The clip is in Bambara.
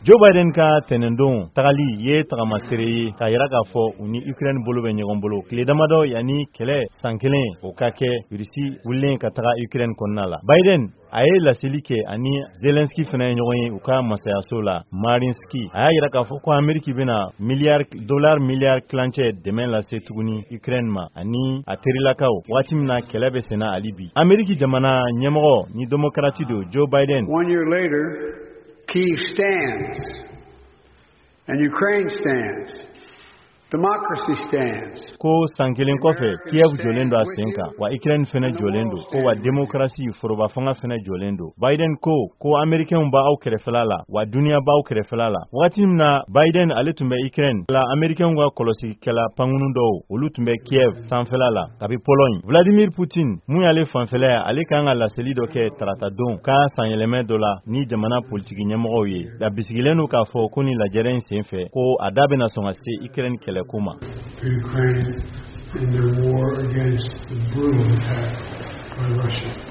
Joe Biden ka tenendon tagali ye tagamasere ka yira ka fɔ u ni Ukraine bolo bɛ ɲɔgɔn bolo tile damadɔ yani kɛlɛ san kelen o ka kɛ Rusi wulilen ka taga Ukraine kɔnɔna la. Biden a ye laseli kɛ ani Zelensky fana ye ɲɔgɔn ye u ka masayaso la Mariinsky a y'a yira k'a fɔ ko Ameriki bɛna miliyari kilancɛ dɛmɛ lase tuguni Ukraine ma ani a terilakaw waati min na kɛlɛ bɛ senna hali bi. Ameriki jamana ɲɛmɔgɔ ni démocrate do Joe Biden. 1 year later, Kyiv stands, and Ukraine stands. Democracy stands. Ko san kelen kɔfɛ Kiev jɔlen do a sen kan wa Ukraine fana jɔlen do ko wa démocratie foroba fanga fana jɔlen do. Biden ko Amerikɛnw b'aw kɛrɛfɛla la wa duniya b'aw kɛrɛfɛla la. Waati min na Biden ale tun bɛ Ukraine la Amerikɛnw ka kɔlɔsikɛla pangunu dɔw olu tun bɛ Kiev sanfɛla la kabi Pologne. Vladimir Putin mun y'ale fanfɛla ye ale kan ka laseli dɔ kɛ tarata don ka sanyɛlɛmɛ dɔ la ni jamana politiki ɲɛmɔgɔw ye. La bisigilen do k'a fɔ ko ni lajɛrɛ in sen fɛ ko a da bɛna sɔn ka se Ukraine kɛlɛ kuma. Ukraine in their war against the brutal attack by Russia.